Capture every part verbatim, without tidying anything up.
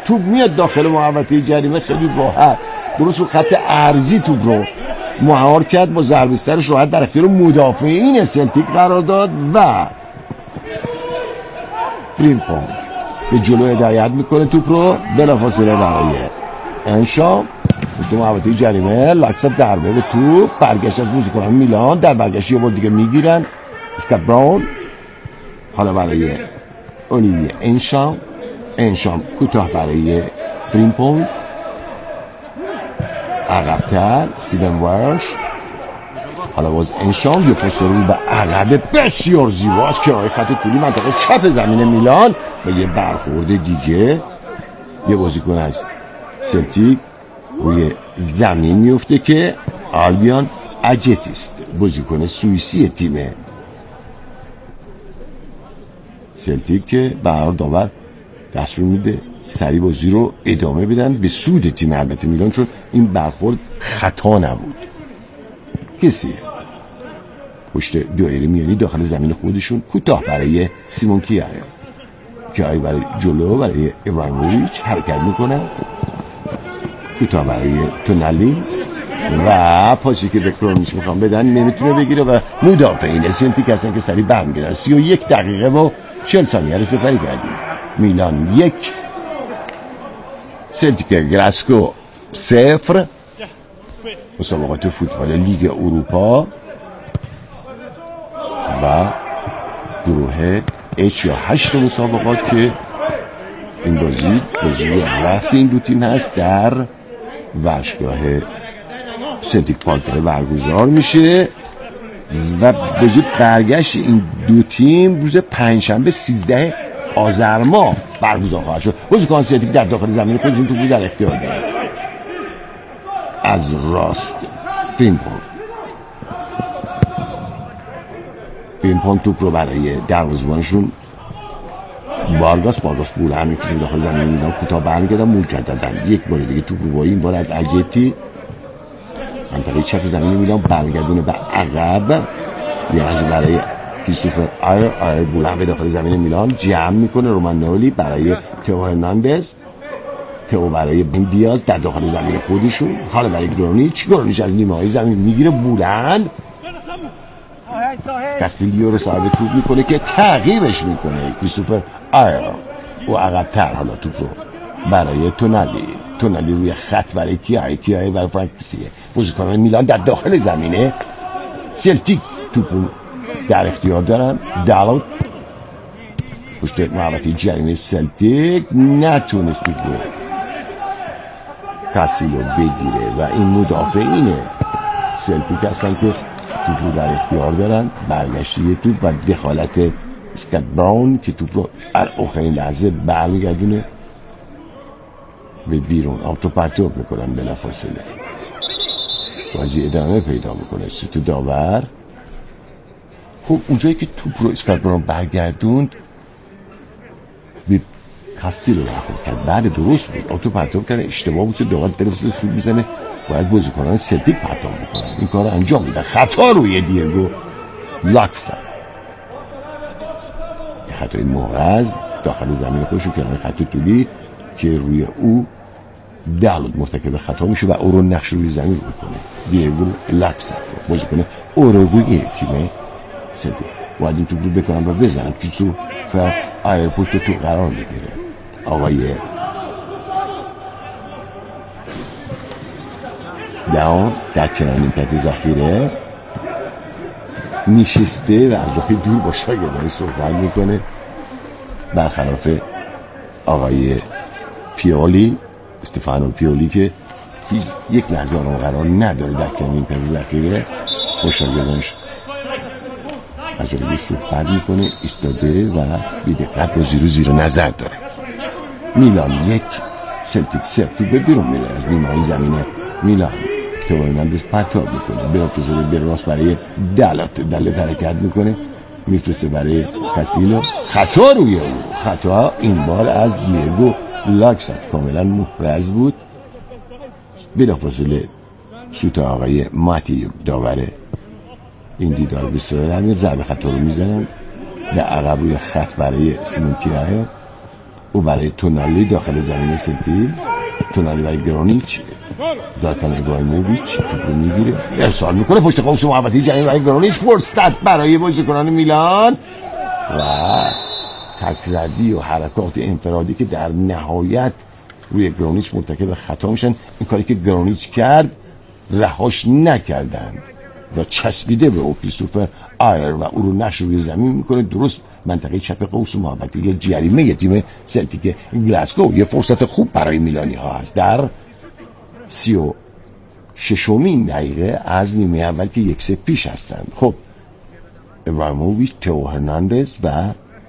توپ میاد داخل محوطه جریمه خیلی راحت درست رو خط عرضی توپ رو مهار کرد، با ضربه سرش راحت در اختیار مدافعین سلتیک قرار داد و فرینپونگ به جلو هدایت میکنه توپ رو بلافاصله برای انشا پشت محوطه جریمه. لاکسات ضربه به توپ، برگشت از بازیکنان میلان، در برگشت یه بار دیگه میگیرن اسکات براون. حالا برای اولیویه انشام انشام کوتاه برای فرینپونگ، عقبتر سیون ورش. حالا باز انشام یه پست رو به عقب بسیار زیباست که آقای خط طولی منطقه چپ زمین میلان و یه برخورد دیگه یه بازیکن از سلتیک روی زمین میفته که آلبیان اجتیست، بازیکن سوئیسی تیم سلتیک که برای داور دستور میده سری بازی رو ادامه بدن به سود تیم البته میلان، چون این برخورد خطا نبود. کسی پشت دایره میانی داخل زمین خودشون کوتاه برای سیمون کیای کیای برای جلو برای ایوانوویچ حرکت میکنن، کوتاه برای تونالی و پاسی که به کرونیچ میخوام بدن نمیتونه بگیره و مدافعین سلتیک هستن که سری برمیگردن. سی و یک دقیقه و چهل ثانیه رو سپری کردیم. میلان یک سلتیک گلاسکو صفر. مسابقات فوتبال لیگ اروپا و گروه اچ یا هشت مسابقات که این بازی بازی رفت این دو تیم هست در ورزشگاه سلتیک پارک برگزار میشه و بازی برگشت این دو تیم روز پنجشنبه سیزده آذر ماه برگزار خواهد شد. بازیکن سلتیک در داخل زمین خودشون توپ در اختیار دارن. از راست فرینپونگ فرینپونگ توپ رو برای دروازه‌بانشون بارگاس بارگاس بوله هم میکشن داخل زمین میدن، کوتاه برمیگردن مجددا یک بار دیگه توپ رو با این بار از اجتی منطقه چپ زمین میدن برگردونه به عقب. یه از برای کریستوفر آیر آیر بوله هم به داخل زمین میلان جمع میکنه. رومانولی برای تئو هرناندز، تئو برای دیاز در داخل زمین خودشون. حالا برای گرونیچ گرونیچ از نیمه های زمین میگیره بولند کاستیلیو رو صاحب توپ میکنه که تعقیبش میکنه کریستوفر آیر و عقب‌تر. حالا توپ رو برای تونالی تونالی روی خط برای کیای کیای و فرانکسیه بازیکنان میلان در داخل زمینه سلتیک توپ رو در اختیار دارن. دالوت پشت محوطه جریمه سلتیک نتونست توپ رو کاسیلو بگیره و این مدافعین سلتیک هستن که توپ رو در اختیار دارن. برگشتی توپ و دخالت اسکات براون که توپ رو در آخرین لحظه برمیگردونه به بیرون. آب رو پرتاب میکنن بلافاصله. بازی ادامه پیدا میکنه. سوت داور خب اونجایی که توپ رو اسکات براون برگردوند به کاستیلو برخورد کرد. بعد درست بود آب رو پرتاب کرد، اشتباه بود، داور درست سود میزنه، باید بازیکنان سلتیک پرتاب بکنن. این کار رو انجام میدن. خطا روی دیگو لاکسا، یه خطای محرز داخل زمین خودشون کنار خط طولی که روی او دالوت مرتکب خطا میشه و او رو نقش روی زمین میکنه. دیگو لاکسا بازیکن اوروگوئه تیم سلتیک باید این توپ رو بکنن و بزنن. کیسو فر آیر پشت تو قرار بگیره. آقای داون در کنار نیمکت ذخیره نشسته و از راه دور با شاگردان صحبت میکنه، برخلاف آقای پیولی استفانو پیولی که یک لحظه آرام قرار نداره در کنار نیمکت ذخیره با شاگردانش از راه دور صحبت میکنه، ایستاده و بی‌دقت با زیر و زیر نظر داره. میلان یک سلتیک صفر. تو به بیرون میره از نیمه های زمینه میلان که هرناندز پرتاب میکنه. بلافاصله به راست برای دالوت دالوت حرکت میکنه، میفرسته برای کاستیلو. خطا روی او، خطا این بار از دیگو لاکسا کاملا محرز بود. بلافاصله سوت آقای ماتیو داوره این دیدار بسیار همین ضربه خطا رو میزنن به عقب روی خط برای سیمون کیای او برای تونالی داخل زمین سلتیک، تونالی برای گرانیچ، زلاتان ابراهیموویچ توپ رو میگیره ارسال میکنه پشت قوس محوطه جریمه برای گرانیچ، فرصت برای بازیکنان میلان و تکردی و حرکات انفرادی که در نهایت روی گرانیچ مرتکب خطا میشن. این کاری که گرانیچ کرد رهاش نکردند و چسبیده به او کریستوفر آیر و او رو نشر روی زمین میکنه درست منطقه چپ قوس محوطه یه جریمه یه تیم سلتیک گلاسگو. یه فرصت خوب برای میلانی ها هست در سی و ششمین دقیقه از نیمه اول که یک سه پیش هستند. خب ابراهیموویچ، تئو هرناندز و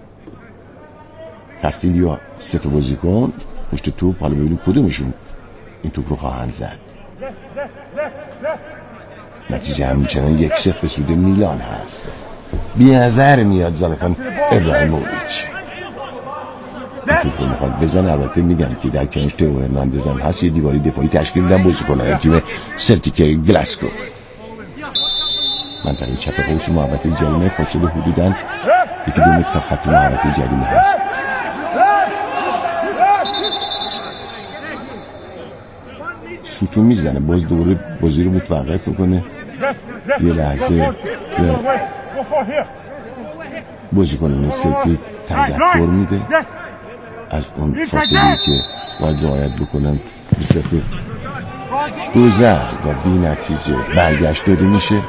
کاستیلیو سه تا بازیکن پشت توپ. حالا ببینیم کدومشون این توپ رو خواهند زد. نتیجه همچنان یک صفر به سود میلان هست. بی نظر میاد زلاتان ابراهیموویچ این توپ رو میخواد بزنه. البته میگم که در کنش تئو هرناندز هم هست. یه دیواری دفاعی تشکیل میدن بازیکنان تیم سلتیک گلاسگو. منطقه چپ قوس محوطه جریمه فاصله حدوداً یکی دو متر تا خط محوطه جریمه هست. سوتو میزنه باز دوره بازی رو متوقف میکنه. یه لحظه بازیکنان سلتیک تذکر میده از اون فاصله که باید رعایت بکنن به صورت گذر و بی نتیجه برگشت داده میشه.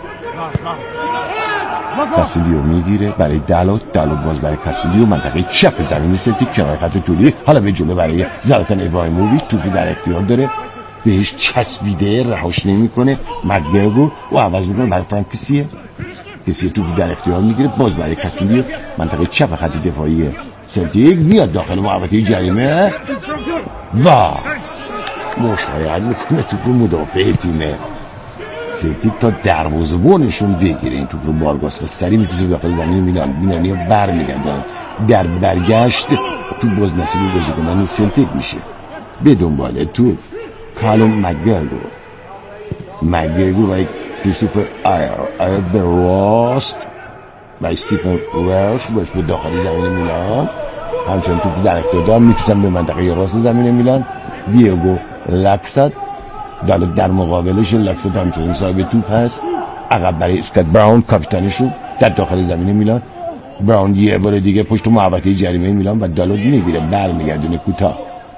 کاستیلیو میگیره برای دالوت، دالوت باز برای کاستیلیو منطقه چپ زمین سلتیک کنار خط طولی. حالا به جلو برای زلاتان ابراهیموویچ توپی در اختیار داره، بهش چسبیده رهاش نمیکنه. مگرگو و عوض میکنه برای فرانک کسیه. کسیه توپی در اختیار میگیره باز برای کاستیلیو منطقه چپ خط دفاعی سلتیک میاد داخل محوطه جریمه و مشاهده میکنه توپ مدافع تیم سلتیک تا دروازه‌بانشون بگیره این توپ رو بارگاس و سری میفرسته داخل زمین میلان. میلانیا برمیگردن در برگشت توپ باز نصیب بازیکنان سلتیک میشه. به دنبال توپ کالوم مگرگو مگرگو برای کریستوفر آیر آیر به راست و استیفن ورش باش به داخل زمین میلان. همچنان توپ در اختیار دارن میفرستن به منطقه راست زمین میلان. دیگو لاکسات دالوت در مقابلش. لاکسات همچنان صاحب توپ هست. عقب برای اسکات براون کاپیتانشون در داخل زمین میلان. براون یه بار دیگه پشت محوطه جریمه میلان و دالوت میگیره برمیگردونه کوتاه.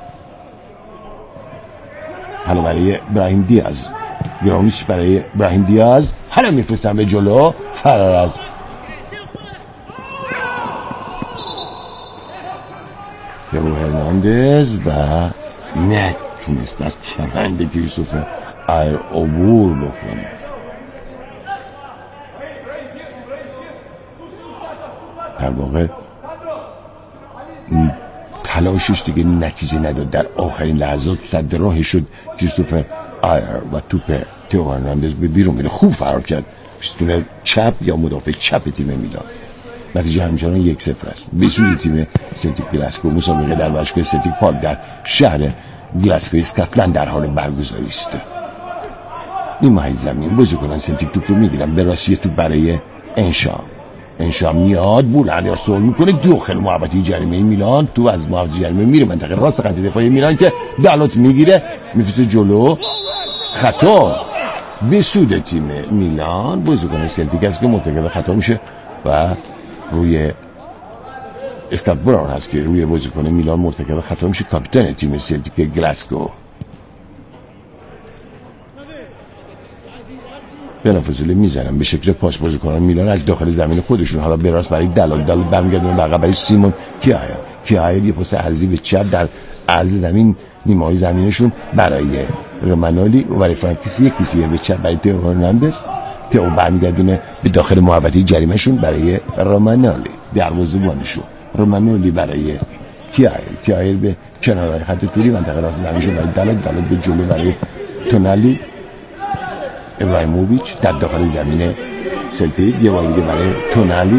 حالا برای براهیم دیاز، گرانیچ برای براهیم دیاز، حالا میفرستن به جلو فرار از تئو هرناندز و نتونست از کمند کریستوفر آیر عبور بکنه. در واقع تلاشش دیگه نتیجه نداد. در آخرین لحظات صد راه شد کریستوفر آیر و توپ تئو هرناندز به بیرون میره. خوب فرار کرد پشتون چپ یا مدافع چپ تیم میلان. نتیجه همچنان یک صفر است به سوی تیم سلتیک گلاسگو. مسابقه در ورزشگاه سلتیک پارک در شهر گلاسگو اسکاتلند در حال برگزاری است. نیمه زمین بازیکنان سلتیک توپ رو میگیرن به راستی توپ برای انشام. انشام میاد بولند ارسال میکنه داخل محوطه جریمه میلان. تو از محوطه جریمه میره منطقه راست خط دفاعی میلان که دالوت میگیره میفرسته جلو. خطا به سود تیم میلان. بازیکن سلتیک است که مرتکب خطا میشه و روی اسکات براون هست که روی بازیکن میلان مرتکب خطا میشه، کاپیتان تیم سلتیک گلاسگو. بلافاصله میزنن به شکل پاس بازیکنان میلان از داخل زمین خودشون. حالا به راست برای دلال دلال برمیگردونه عقب برای سیمون کیایر کیایر یه پاس عرضی به چپ در عرض زمین نیمه زمینشون برای رومانولی و برای فرانکیسی کیسیه به چپ برای تئو هرناندز. تئو برمیگردونه به داخل محوطه جریمه شون برای رومانولی دروازه‌بانشون. رومانولی برای کیایر کیایر به کنار خط طولی منطقه راست زمینشون برای دلال دلال به جلو برای تونالی. ابراهیموویچ در داخل زمین سلتیک یه بار دیگه برای تونالی.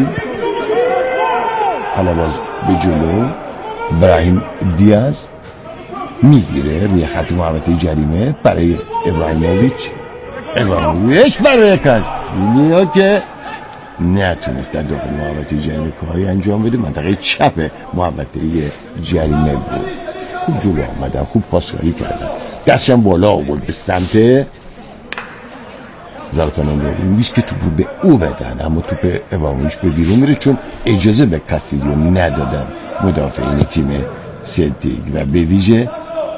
حالا باز به جلو براهیم دیاز میگیره روی خط محوطه جریمه برای ابراهیموویچ. ابراهیموویچ برای کاستیلیو که نتونست در داخل محوطه جریمه کاری انجام بده. منطقه چپ محوطه جریمه بود. خوب جلو آمدن، خوب پاسکاری کردن، دستشم بالا آورد به سمت زلاتان ابراهیموویچ که توپ رو به او بدن، اما توپ ابراهیموویچ به بیرون میره چون اجازه به کاستیلیو ندادن مدافعین تیم سلتیک و به ویژه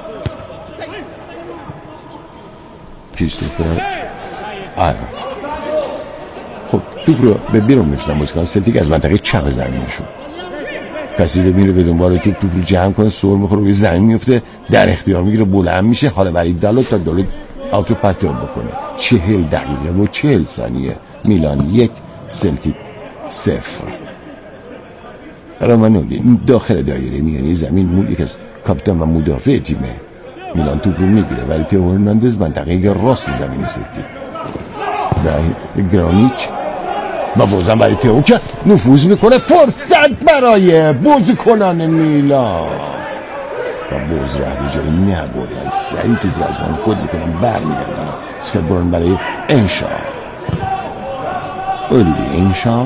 کریستوفر آیرون. خب توپ رو به بیرون میفرستن بازیکن سلتیک از منطقه چپ زمینشون. کاستیلیو میره به دنبال توپ، توپ رو جمع کنه، سر میخوره، روی زمین میفته، در اختیار میگیره، بلند میشه، حالا برای دالوت تا دالوت آوتو پرتاب بکنه. چهل دقیقه و چهل ثانیه. میلان یک سلتیک صفر. رامانولی داخل دایره میانی زمین مو یک از کاپیتان و مدافع تیم میلان توپ رو میگیره ولی تئو هرناندز منطقه راست زمین سلتیک برای گرانیچ و بازم برای تئو که نفوذ میکنه. فرصت برای بازیکنان میلان و باز راه جایی نبردن، سریع توپ رو از آن خود میکنن، برمیگردن. اسکات برون برای انشا، اولیوی انشا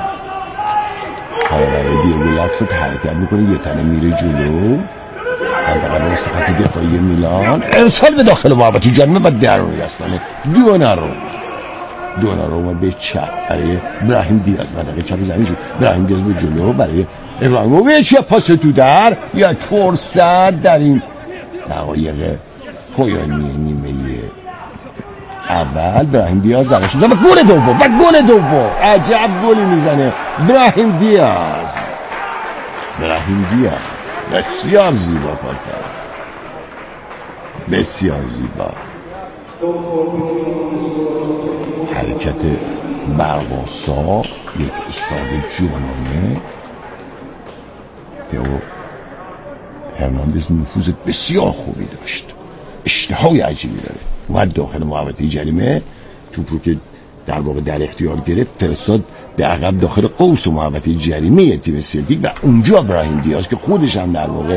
حالا برای دیگو لاکست حرکت میکنه، یه تنه میره جلو، حداقل راست خط دفاعی میلان، ارسال به داخل محوطه جریمه و درون رسانه دوناروما. دوناروما به چپ برای ابراهیم دیاز، منطقه چپ زمین شد. ابراهیم دیاز به جلو برای ابراهیموویچ، یا پاس تو در، یک فرصت در این دقایق پایانی نیمه اول. ابراهیم دیاز زدش و گل دوم و گل دوم. عجب گلی میزنه ابراهیم دیاز. ابراهیم دیاز بسیار زیبا کار کرد، بسیار زیبا. حرکت برقاسا، یک استاد جوانانه. تئو هرناندز نفوذ بسیار خوبی داشت، اشتهای عجیبی داره. اومد داخل محوطه جریمه، توپ رو که در واقع در اختیار گرفت فرستاد به عقب داخل قوس و محوطه جریمه تیم سلتیک و اونجا ابراهیم دیاز که خودش هم در واقع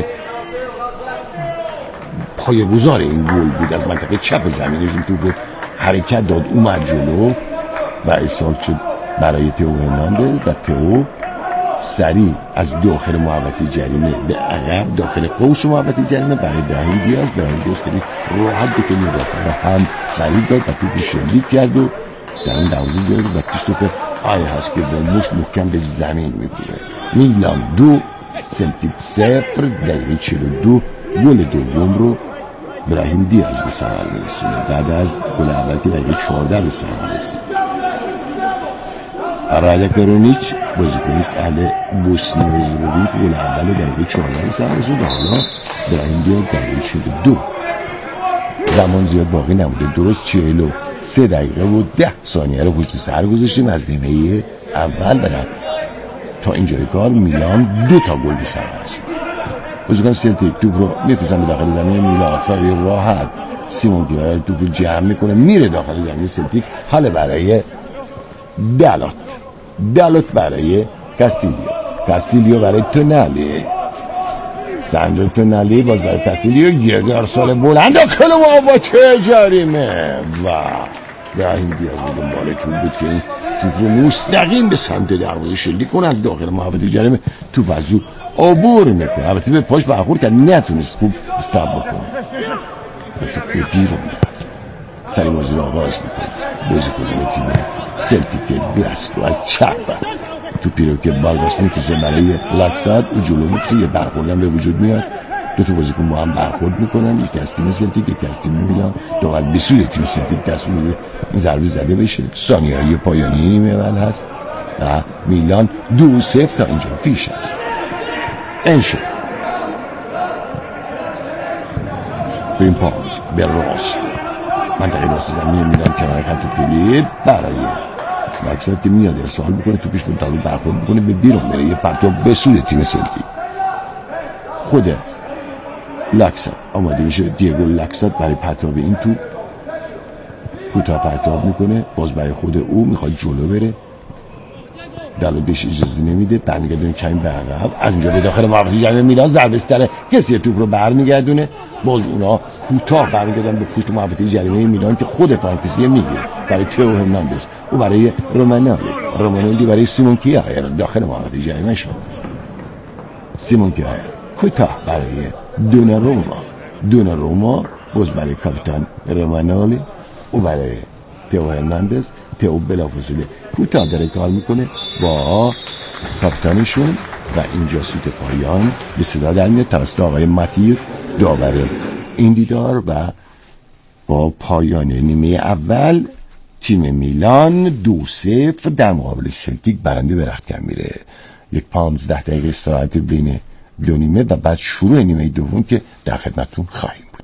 پایه‌گذار این گل بود از منطقه چپ زمینشون توپ رو حرکت داد، اومد جلو و ارسال شد برای تئو هرناندز و تئو سریع از داخل محوطه جریمه به عقب داخل قوس محوطه جریمه برای ابراهیم دیاز. ابراهیم دیاز که راحت به تو مدافع هم سریع داد و توپ شلیک کرد و در این دروازه جای و کریستوفر آی هست که با مش محکم به زمین می‌کوبه. میلان دو سلتیک صفر. دقیقه چهل و دو گل دوم رو ابراهیم دیاز به ثمر میرسونه بعد از گل اول که دقیقه چهارده به ثمر رسید. راده کرونیچ بازیکنیست اهل بوسنی و هرزگوین که گل اول دقیقه چهارده به ثمر رسید. حالا ابراهیم دیاز دقیقه چهل و دو. زمان زیاد باقی نموده، درست چهل و سه دقیقه و ده ثانیه رو پشت سر گذاشتیم از نیمه اول. بعد تا اینجای کار میلان دو تا گل به ثمر رسید. بازیکن سلتیک توپ رو میفرستن به داخل زمین میلان، خیلی راحت سیمون گیرار توپ رو جمع میکنه میره داخل زمین سلتیک. حالا برای دالوت، دالوت برای کاستیلیو، کاستیلیو برای تونالی، ساندرو تونالی باز برای کاستیلیو، یک ارسال بلند داخل محوطه جریمه و ابراهیم دیاز به دنبال توپ بود که این توپ رو مستقیم به سمت دروازه شلیک کنه. از داخل محوطه جریمه توپ از او عبور میکنه، البته به پاش برخورد کرد، نتونست خوب استاپ بکنه و توپ به بیرون رفت. سری بازی رو آغاز میکنه بازیکن تیم سلتیک گلاسکو از چپ توپی رو که بارگاس میفرسته برای لاکساد او جلو میفته، یه برخوردن به وجود میاد، دو تا بازیکن با هم برخورد میکنن، یکی از تیم سلتیک یکی از تیم میلان. داخل بسوی تیم سلتیک دست میده این ضربه زده بشه. ثانیه‌های پایانی نیمه اول هست و میلان دو صفر تا اینجا پیش است. انشا فیلم پاک به راست منطقه راست زمین میلان کنار خط پلی برای لاکساد که میاد ارسال بکنه، توپش به دالوت برخورد بکنه به بیرون بره، یه پرتاب به سوی تیم سلتیک. خود لاکساد آماده میشه، دیگو لاکساد برای پرتاب این توپ کوتاه پرتاب میکنه، باز برای خود او میخواد جلو بره دلودش اجازه نمیده، برمیگردونه کمی به عقب، از اونجا به داخل محوطه جریمه میلان ضربه استره کسی توپ رو برمیگردونه، باز اونا کوتاه برمیگردن به پشت محوطه جریمه میلان که خود فرانکسی میگیره برای تئو هرناندز، او برای رومانالی، رومانالی برای سیمون کیایر داخل محوطه جریمه شد. سیمون کیایر کوتاه برای دوناروما، دوناروما باز برای کاپیتان رومانالی، او برای تئو هرناندز، تئو بلافاصله کوتاه داره کار میکنه با کاپیتانشون و اینجا سوت پایان به صدا در میاد توسط آقای ماتیر داور این دیدار و با پایان نیمه اول تیم میلان دو صفر در مقابل سلتیک برنده به رختکن میره. یک پانزده دقیقه استراحت بین دو نیمه و بعد شروع نیمه دوم که در خدمتتون خواهیم بود.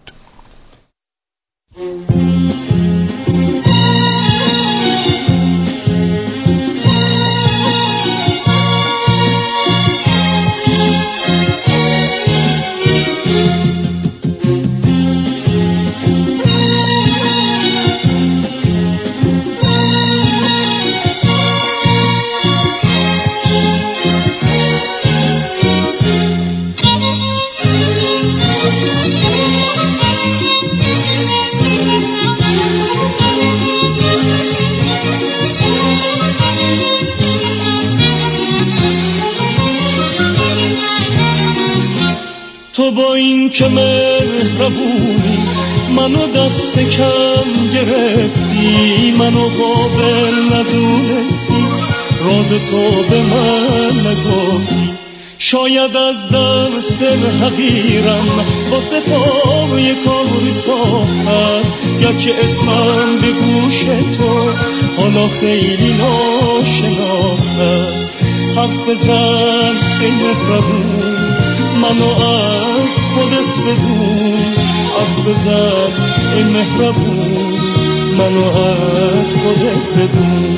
تو با این که مهربونی منو دست کم گرفتی، منو قابل ندونستی، راز تو به من نگفتی، شاید از دست حقیرم واسه تو یه کاری ساخت است، گرچه اسمم به گوش تو حالا خیلی ناشناخت است. حرف بزن ای مهربون منو از خودت بدون، حرف بزن ای مهربون منو از خودت بدون.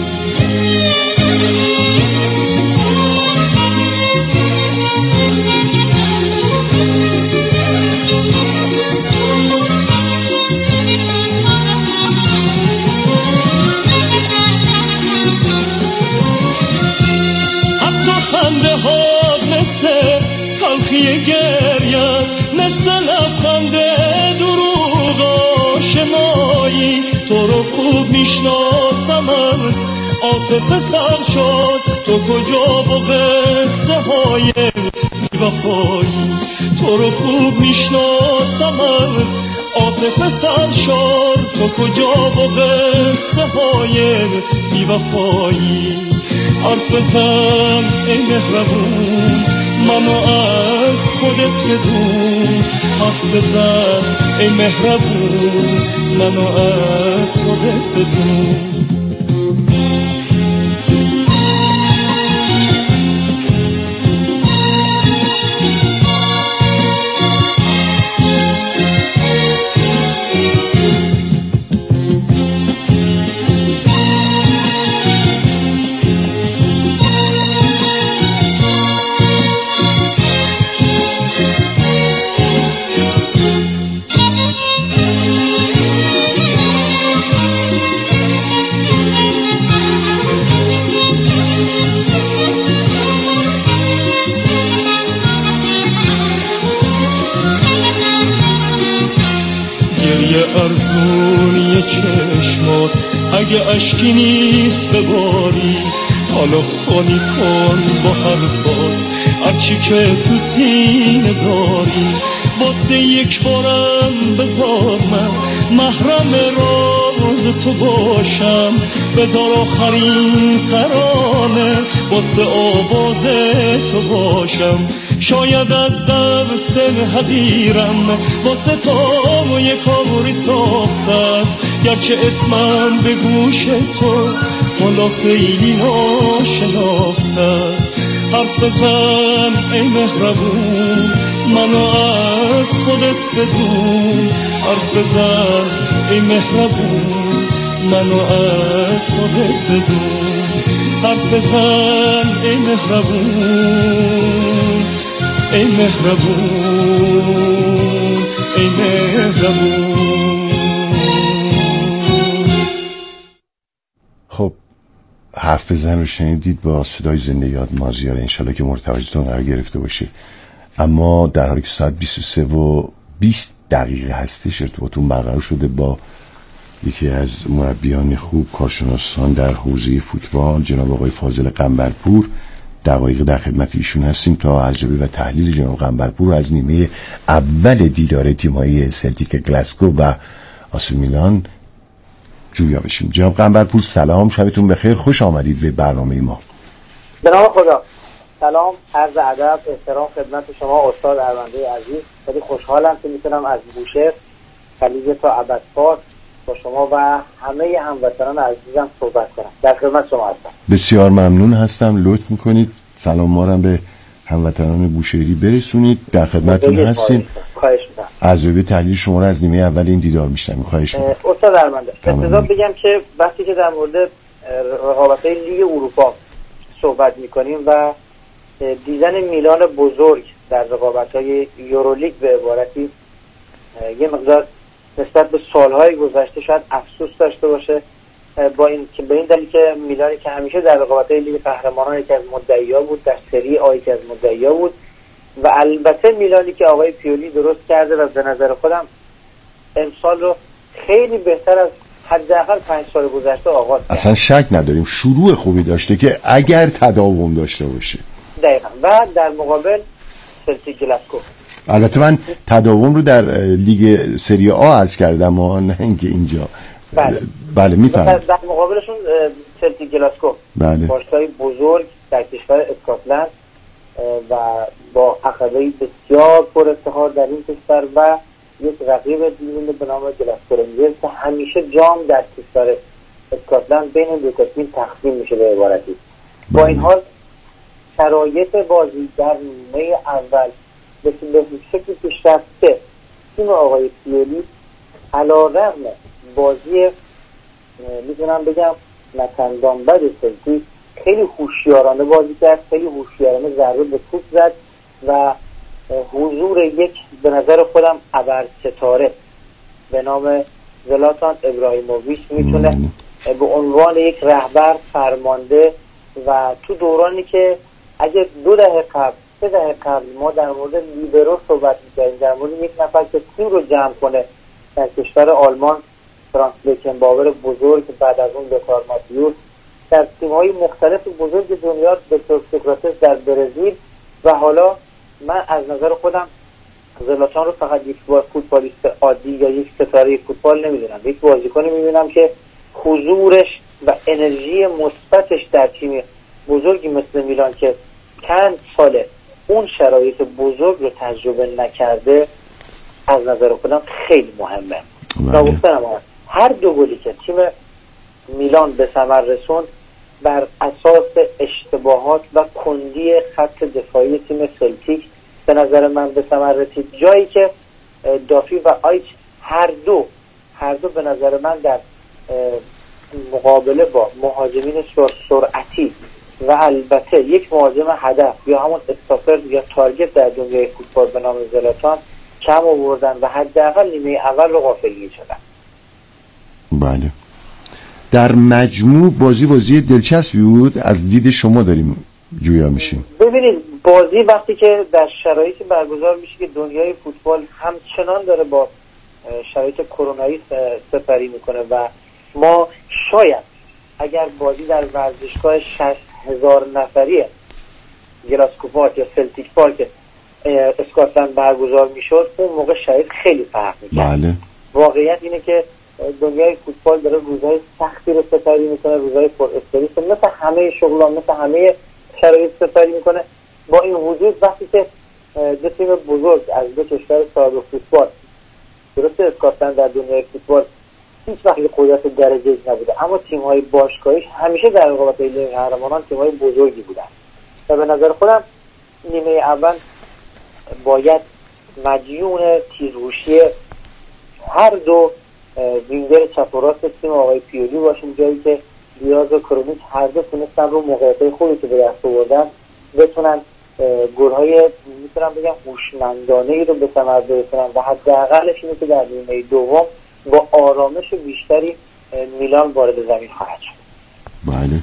حتی خنده ها مثل تلخی گریه است، مثل لبخند دروغ آشنایی، تو رو خوب میشناسم از عاطفه سر شد، تو کجا با قصه های بی‌وفایی، تو رو خوب میشناسم از عاطفه سر شد، تو کجا با قصه های بی‌وفایی. حرف بزن ای مهربون منو از خودت بدون، حرف بزن ای مهربون منو از خودت بدون. ارزونی چشمات اگه اشکی نیست بباری، حالا خالی کن با حرفات هرچی که تو سینه داری، واسه یک بارم بذار من محرم راز تو باشم، بذار آخرین ترانه واسه آواز تو باشم، شاید از دست حقیرم واسه تو یه کاری ساخت است، گرچه اسمم به گوش تو حالا خیلی ناشناخت است. حرف بزن ای مهربون منو از خودت بدون، حرف بزن ای مهربون منو از خودت بدون، حرف بزن ای مهربون ای مهربون ای مهربون. خب حرف بزن رو شنیدید، با صدای زنده یاد مازیار، انشالله که مرتوجتون قرار گرفته باشه. اما در حالی که ساعت بیست و سه و بیست دقیقه هستش، ارتباطون برقرار شده با یکی از مربیان خوب، کارشناسان در حوزه فوتبال، جناب آقای فاضل قنبرپور. دقایق در خدمت ایشون هستیم تا ارزیابی و تحلیل جناب قنبرپور از نیمه اول دیدار تیم‌های سلتیک گلاسکو و آسی میلان جویا بشیم. جناب قنبرپور سلام، شبتون بخیر، خوش آمدید به برنامه ما. به نام خدا. سلام، عرض ادب، احترام خدمت شما استاد ارونده عزیز. خیلی خوشحالم که میتونم از بوشهر خلیج تا ابدپاس با شما و همه هموطنان عزیزم صحبت کنم. در خدمت شما هستم. بسیار ممنون هستم، لطف میکنید سلام ما رو به هموطنان بوشهری برسونید. در خدمتتون هستیم. خواهش می‌کنم. ارزیابی تحلیل شما رو از نیمه اول این دیدار میشنویم. خواهش می‌کنم. استاد ارونده، ابتدا بگم که وقتی که در مورد رقابت‌های لیگ اروپا صحبت می‌کنیم و دیدن میلان بزرگ در رقابت‌های یورولیگ به عبارتی یه مقدار نسبت به سالهای گذشته شاید افسوس داشته باشه، با این که به این دلیل که میلانی که همیشه در رقابت‌های لیگ قهرمانان یکی از مدعی‌ها بود، در سری آ یکی از مدعی‌ها بود، و البته میلانی که آقای پیولی درست کرده و به نظر خودم امسال رو خیلی بهتر از حداقل پنج سال گذشته آغاز کرد. اصلا شک نداریم شروع خوبی داشته که اگر تداوم داشته باشه. دقیقاً. و در مقابل سلتیک گلاسکو، البته من تداوم رو در لیگ سری آ عرض کردم اما نه اینکه اینجا. بله بله میفهمم. در مقابلشون سلتیک گلاسکو، بله، باشگاهی بزرگ در کشور اسکاتلند و با عقبه‌ای بسیار پر افتخار در این کشور و یک رقیب دیگه به نام گلاسکو رنجرز که همیشه جام در کشور اسکاتلند بین دو تا تیم تقسیم میشه به عبارتی. با این حال شرایط بازی در نیمه اول به شکلی پیش رفته تیم آقای پیولی علیرغم بازی میتونم بگم نچندان بد سلتیک خیلی هوشیارانه بازی کرد، خیلی هوشیارانه ضربه به توپ زد و حضور یک به نظر خودم ابر ستاره به نام زلاتان ابراهیموویچ میتونه به عنوان یک رهبر فرمانده و تو دورانی که اگه دو دهه قبل سه دهه قبل ما در مورد لیبرو صحبت می‌کردیم، در مورد یک نفر که تیم رو جمع کنه در کشور آلمان، فرانس بکنباور بزرگ بعد از اون لوتار ماتیوس در تیم‌های مختلف بزرگ دنیا، دکتر سوکراتس در برزیل، و حالا من از نظر خودم زلاتان رو فقط یک فوتبالیست عادی یا یک ستاره فوتبال نمیدونم، یک بازیکنی میبینم که حضورش و انرژی مثبتش در تیم بزرگی مثل میلان که چند ساله اون شرایط بزرگ رو تجربه نکرده از نظر خودم خیلی مهمه. نگفتم هر دو گلی که تیم میلان به ثمر رسوند بر اساس اشتباهات و کندی خط دفاعی تیم سلتیک به نظر من به ثمر رسید، جایی که دافی و آیچ هر دو هر دو به نظر من در مقابله با مهاجمین سرعتی و البته یک مهاجم هدف یا همون استاپر یا تارگت در دنیای فوتبال به نام زلاتان کم آوردن و حداقل نیمه اول رو غافلگیر شدن. بله، در مجموع بازی بازی دلچسبی بود، از دید شما داریم جویا میشیم. ببینید بازی وقتی که در شرایطی برگزار میشه که دنیای فوتبال همچنان داره با شرایط کرونایی سپری میکنه و ما شاید اگر بازی در ورزشگاه شصت هزار نفری گلاسکو پارک یا سلتیک پارک اسکاتلند برگزار میشد اون موقع شاید خیلی فرق میکرد. بله. واقعیت اینه که دنیای فوتبال داره روزهای سختی رو سپری میکنه، روزهای پر استرس، مثل همه شغل‌ها، مثل همه شرایط سپری میکنه. با این وجود وقتی که دو تیم بزرگ از دو کشور صاحب فوتبال، درسته اسکاتلند در دنیای فوتبال هیچ وقت قدرت درجه نبوده اما تیم‌های باشگاهیش همیشه در رقابت لیگ قهرمانان تیم‌های بزرگی بودن و به نظر خودم نیمه اول باید مدیون تیزهوشی هر دو وینگر چپ و راست تیم آقای پیولی باشیم، جایی که دیاز و کرونیچ هر دو تونستن رو موقعیت‌های خوبی که به دست آوردن بتونن گل‌های میتونم بگم هوشمندانه‌ای رو به ثمر برسونن و حداقلش اینه که در نیمه دوم با آرامش بیشتری میلان وارد زمین خواهد شد. بله،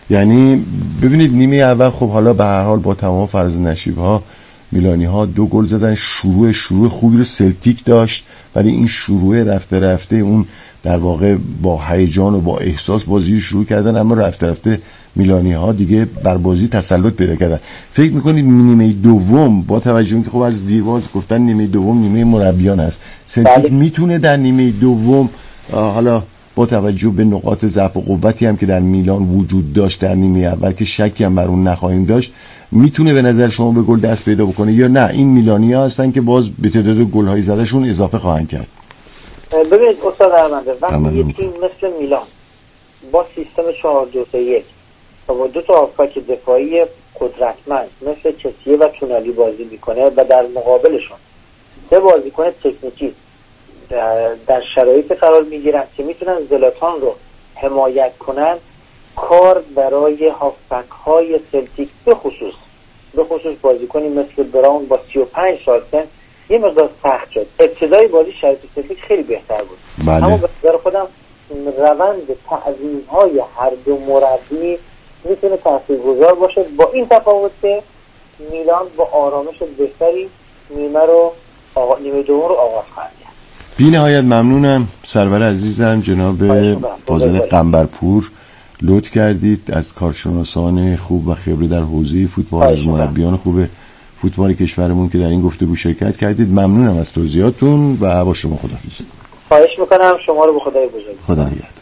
یعنی ببینید نیمه اول خب حالا به هر حال با تمام فراز و نشیب‌ها میلانی ها دو گل زدن، شروع شروع خوبی رو سلتیک داشت، ولی این شروع رفته رفته اون در واقع با هیجان و با احساس بازی شروع کردن، اما رفته رفته میلانی ها دیگه بر بازی تسلط پیدا کردن. فکر میکنید نیمه دوم با توجه اینکه خب از دیرباز گفتن نیمه دوم نیمه مربیان است، سلتیک میتونه در نیمه دوم حالا با توجه به نقاط ضعف و قوتی هم که در میلان وجود داشت در نیمه اول که شکی هم بر اون نخواهیم داشت، میتونه به نظر شما به گل دست پیدا بکنه یا نه این میلانی‌ها هستن که باز به تعداد گل‌های زدهشون اضافه خواهند کرد؟ ببینید استاد ارمنده، وقتی یه تیم مثل میلان با سیستم چهار دو سه یک و با دو تا هافبک دفاعی قدرتمند مثل کسیه و تونالی بازی میکنه و در مقابلشون سه بازیکن تکنیکی در شرایط قرار میگیرن که میتونن زلاتان رو حمایت کنن، کار برای هافبک های سلتیک به خصوص به خصوص بازیکنی مثل براون با سی و پنج سال سن یه مقدار سخت شد. ابتدای بازی شرایط سلتیک خیلی بهتر بود، بله. اما به نظر خودم روند تعظیم های هر دو مربی میتونه تاثیرگذار باشه، با این تفاوت که میلان با آرامش بهتری نیمه رو آغا... نیمه دوم رو آغاز خواهد کرد. بی نهایت ممنونم سرور عزیزم، جناب فاضل قنبرپور لطف کردید از کارشناسان خوب و خبره در حوزه فوتبال، از مربیان خوب فوتبال کشورمون که در این گفتگو شرکت کردید. ممنونم از توضیحاتتون و با شما خداحافظی. خواهش میکنم، شما رو به خدای بزرگ. خدا نگهدار.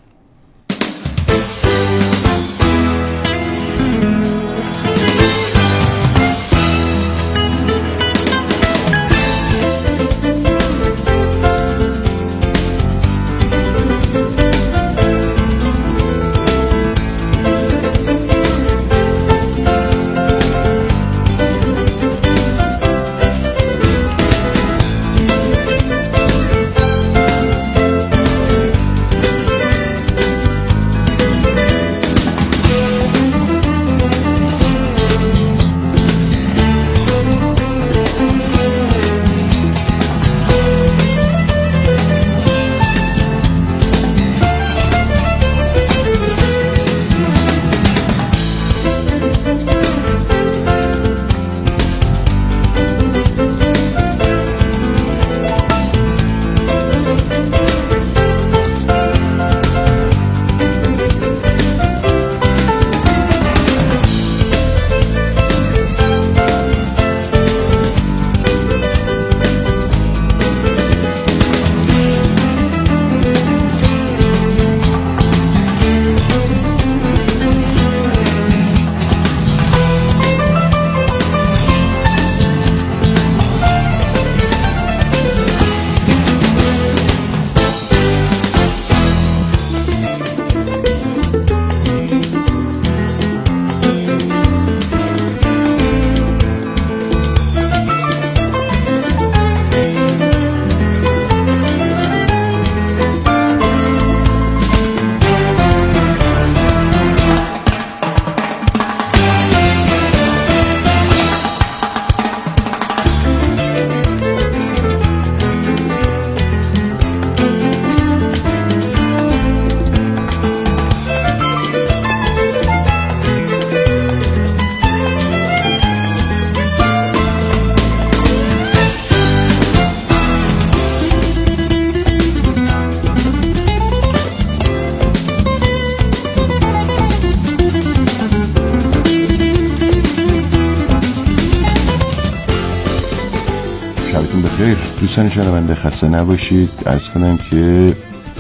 دوستان شنونده خسته نباشید. عرض کنم که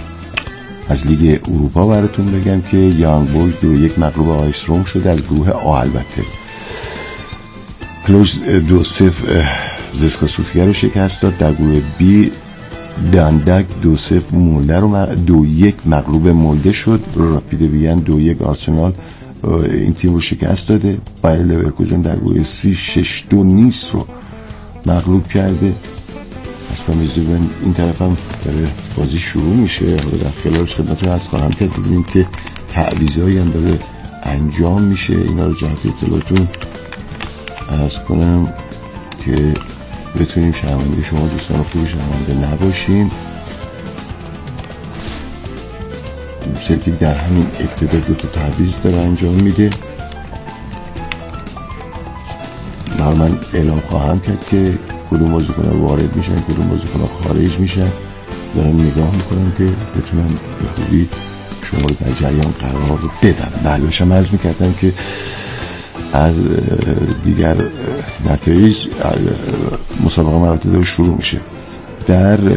از لیگ اروپا براتون بگم که یانگ بویز دو یک مغلوب آیس روم شد از گروه آ. البته کلوز دو صفر زسکا سوفیا رو شکست داد. در گروه بی دانداک دو صفر مولده رو مغ... دو یک مغلوب مولده شد. راپید وین دو یک آرسنال این تیم رو شکست داده. بایر لورکوزن در گروه سی شش دو نیس رو مغلوب کرده. اصلا میزیبن این طرف هم داره بازی شروع میشه. حالا در خلالش خدمتتون عرض خواهم کرد ببینیم که تعویضایی هم داره انجام میشه. اینا رو جهت اطلاعتون عرض کنم که بتونیم شنونده شما دوستان خوب شنونده نباشیم. سلتیک در همین ابتدا دو تا تعویض داره انجام میده و من اعلام خواهم کرد که کدوم بازیکن‌ها وارد میشن کدوم بازیکن‌ها خارج میشن. دارم نگاه میکنم که بتونم به خوبی شما رو در جریان قرار بدم. بلوش هم عرض میکردم که از دیگر نتایج مسابقه مراتب داره شروع میشه. در